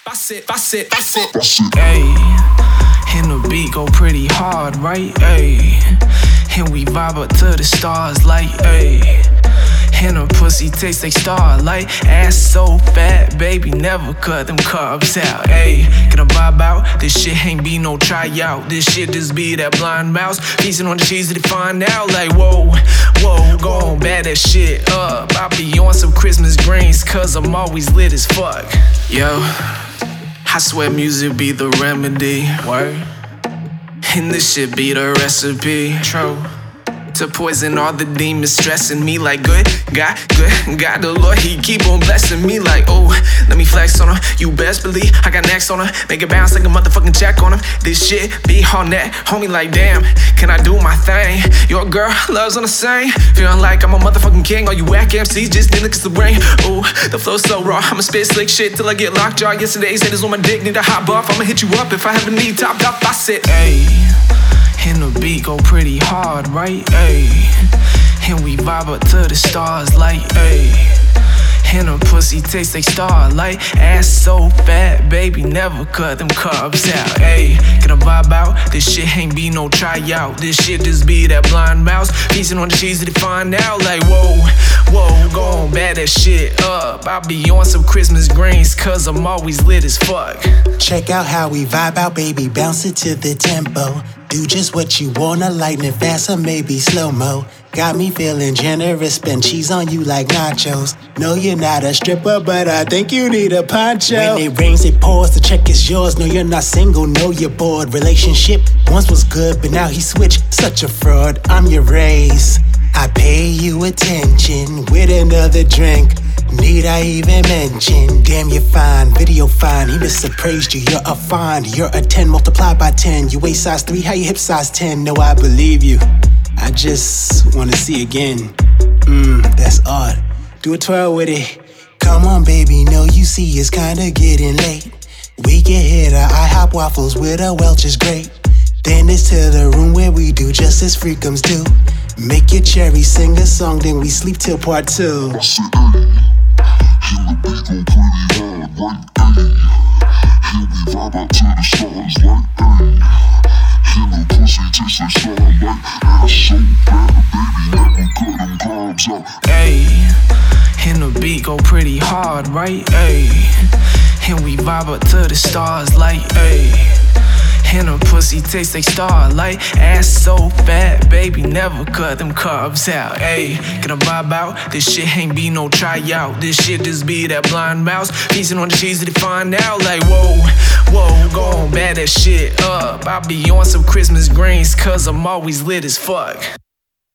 Ayy, and the beat go pretty hard, right? Ayy, and we vibe up to the stars like ayy. And her pussy tastes like starlight. Ass so fat, baby, never cut them carbs out. Ayy, get a vibe out. This shit ain't be no tryout. This shit just be that blind mouse feasting on the cheese that they find out. Like whoa, whoa, go on, bad that shit up. I be on some Christmas greens, cause I'm always lit as fuck. Yo, I swear music be the remedy. Word. And this shit be the recipe. True. To poison all the demons stressing me like good God, the Lord, he keep on blessing me like, oh, let me flex on her. You best believe I got next on her. Make it bounce like a motherfucking check on him. This shit be on that, homie, like damn, can I do my thing? Your girl loves on the same. Feeling like I'm a motherfucking king. All you whack MCs just in cause the rain. Oh, the flow so raw, I'ma spit slick shit till I get locked jaw. Yesterday said this on my dick, need a hot buff. I'ma hit you up if I ever need top up. I said, ayy, and the beat go pretty hard, right? Ayy, and we vibe up to the stars like ayy. And her pussy tastes like starlight. Ass so fat, baby, never cut them carbs out. Ayy, get a vibe out. This shit ain't be no tryout. This shit just be that blind mouse feasting on the cheese that they find out. Like whoa, whoa, go on, bad that shit up. I be on some Christmas greens, cause I'm always lit as fuck. Check out how we vibe out, baby, bounce it to the tempo. Do just what you wanna, lightning fast or maybe slow-mo. Got me feeling generous, spend cheese on you like nachos. No, you're not a stripper, but I think you need a poncho. When it rains, it pours, the check is yours. No, you're not single, no, you're bored. Relationship once was good, but now he switched. Such a fraud, I'm your race. I pay you attention with another drink. Need I even mention? Damn, you're fine, video fine. He misappraised you, you're a find. You're a 10 multiplied by 10. You waist size 3, how you hip size 10? No, I believe you. I just wanna see again. That's odd. Do a twirl with it. Come on, baby, no, you see it's kinda getting late. We can hit a IHOP waffles with a Welch is great. Then it's to the room where we do just as freakums do. Make your cherry sing a song, then we sleep till part 2. I said, ayy, and the beat go pretty hard, right? Ayy, and we vibe out to the stars, like ayy. And the pussy tastes like starlight. Ass so fat, baby, never cut them carbs out. Ayy, and the beat go pretty hard, right? Ayy, and we vibe up to the stars like ayy. And her pussy tastes like starlight. Ass so fat, baby, never cut them carbs out. Ayy, get a vibe out. This shit ain't be no tryout. This shit just be that blind mouse feasting on the cheese that they find out. Like whoa, whoa, go on, bad that shit up. I be on some Christmas greens, cause I'm always lit as fuck.